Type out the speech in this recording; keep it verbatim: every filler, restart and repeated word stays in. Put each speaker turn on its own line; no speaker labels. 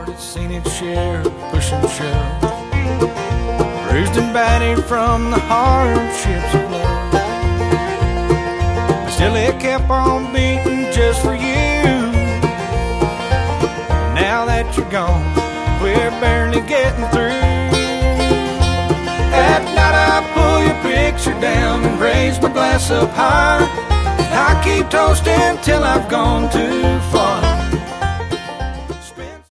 heart has seen its share of push and shove, bruised and battered from the hardships of love. But still it kept on beating just for you. And now that you're gone, we're barely getting through. At night I pull your picture down and raise my glass up high. I keep toasting till I've gone too far.